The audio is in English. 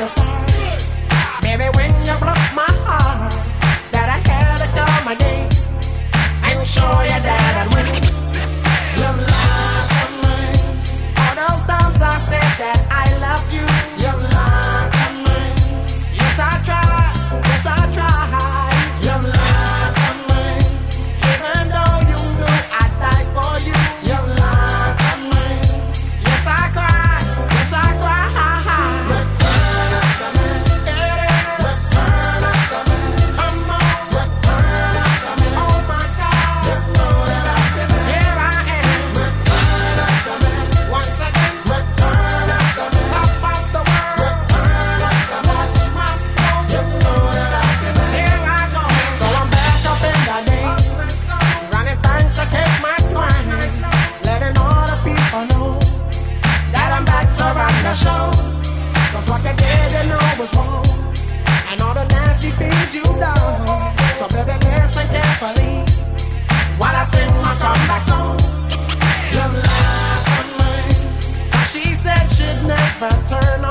the start. Baby, when you broke my heart, that I had to come again and show you that I'd win. You lied to me. All those times I said that I loved you, you lied to me. Yes, I tried. Yes, I tried. You lied to me. Even though you knew I'd die for you, you lied to me. Yes, I cried. Yes, I cried. Return of the man. Return of the man. Come on. Return of the man. Oh my God. You know that I've been there. Here I am. Return of the man. Once again. Return of the man. Top of the world. Return of the man. Watch my flow. You know that I've been there. Here I go. So I'm back up in the game. Running things to keep my spine. Letting all the people know that I'm back to run the show. Cause what you did, you know was wrong. And all the nasty things you done. So baby, listen carefully while I sing my comeback song. You lied to me. She said she'd never turn